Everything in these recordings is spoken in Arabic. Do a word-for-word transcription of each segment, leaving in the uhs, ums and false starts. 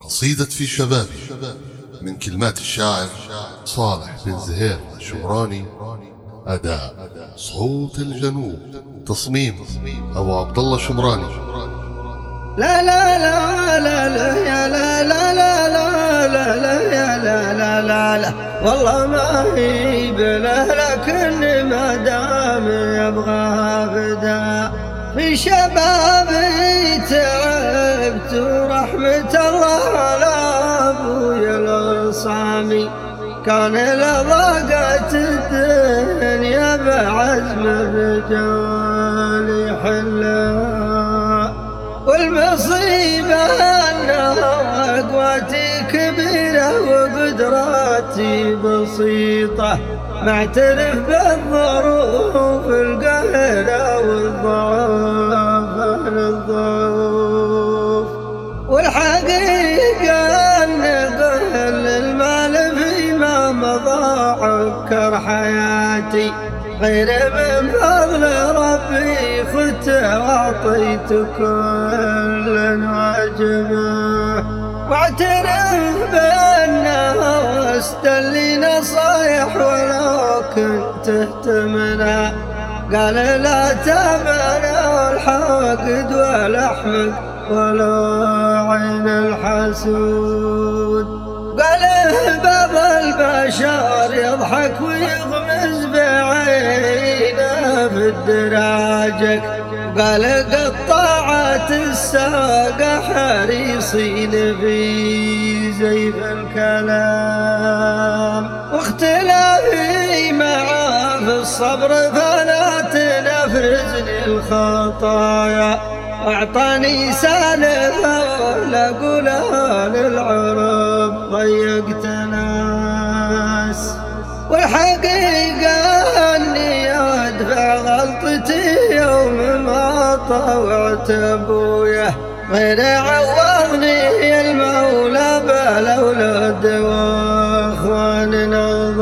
قصيدة في شبابي من كلمات الشاعر صالح بن زهير الشمراني. أداء صوت الجنوب، تصميم أبو عبد الله الشمراني. لا لا لا لا لا يا لا لا لا لا لا لا يا لا لا لا لا والله ما هي بله، لكن ما دام يبغى فدا في شبابي تعبت، ورحمة الله على أبويا الصامي كان لضاقت الدنيا بعزم الرجال يحلها، والمصيبة أنها قوتي كبيرة وقدراتي بسيطة، معترف بالظروف القاهرة والضعف للضعوف، والحقيقة أن قل المال فيما مضى عكر حياتي، غير من فضل ربي خدت وأعطيت كل واجبه، واعترف بأنه استلي نصايح ولو كنت تهتمنا، قال لا تمنع الحاقد والأحمق ولو عين الحسود، قال بعض البشر يضحك ويغمز بعينه في الدراجك، قال قطاعات الساقة حريصين في زيف الكلام، واختلافي معاه في الصبر فلا تنفرزني الخطايا، أعطاني سالفة ولا قولها للعرب ضيقت ناس، والحقيقة أني أدفع غلطتي يوم ما طوعت أبويا، غير عوضني المولى بالأولاد وأخوان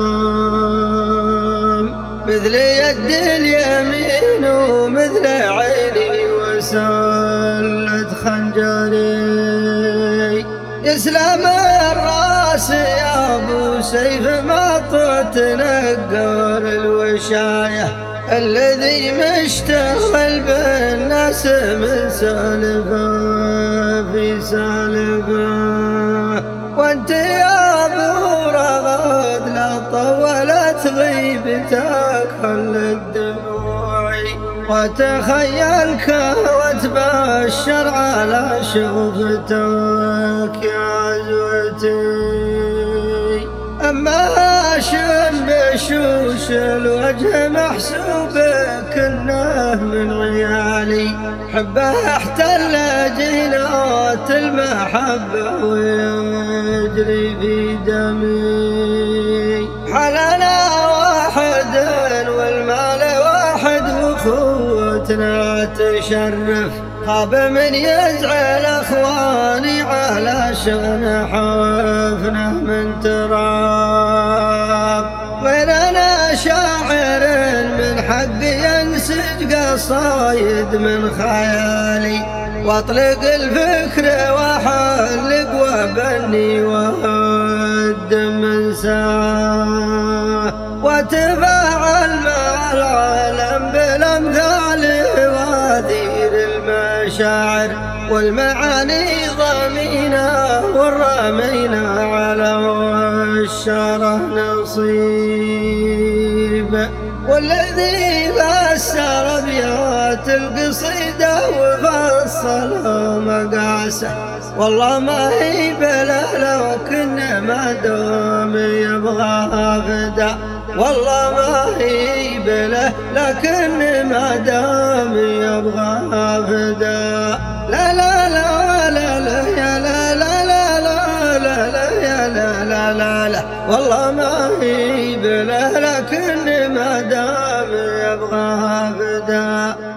نظام، مثل يد اليمين ومثل عيني وسلة خنجري، يسلم الراس يا ابو سيف ما تنقر الوشاية، الذي مشتغل بالناس من سالفه في سالفه، وانت يا ابو رغد لا طولت غيبتك خلت دموعي، وتخيلك وتبشر على شوفتك يا عزوتي، أما شم بشوش الوجه محسوب كنه من عيالي، حبه احتل جينات المحبة ويجري في دمي، حلنا واحد والمال واحد وأخوتنا تشرف، خاب من يزعل أخواني على شأن حفنه من تراب، غير أنا شاعر من حقي ينسج قصايد من خيالي، واطلق الفكر واحلق وبني وهدم من ساعة، وتفاعل مع العالم بالأمثال وادير المشاعر، والمعاني ضمينا والرمينا على الشره نصيب، والذي فسر ابيات القصيده وفصلها مقاسه، والله ما هي بله لو كنا ما دام يبغى فدا، والله ما هي بله لكن ما دام يبغى فدا، لا لا لا لا لا يا لا لا لا لا لا لا يا لا لا لا لا والله ما هي بله لكن ما دام يبغى فدا.